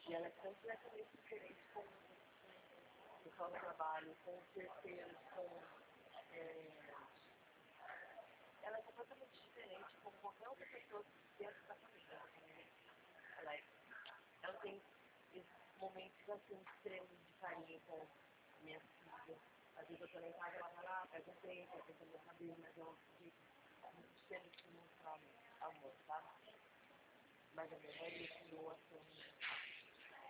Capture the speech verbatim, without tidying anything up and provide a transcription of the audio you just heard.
E ela é completamente diferente com o pessoal do trabalho, com os terceiros, com... É, ela é completamente diferente com qualquer outra pessoa dentro da família. Ela, é, ela tem esses momentos assim extremos de carinho com minha filha. Às vezes eu tô lá em casa, ela vai lá, faz um tempo, eu tô meu cabelo, mas é um jeito muito diferente de mostrar amor, sabe? Mas a minha mãe me ensinou assim.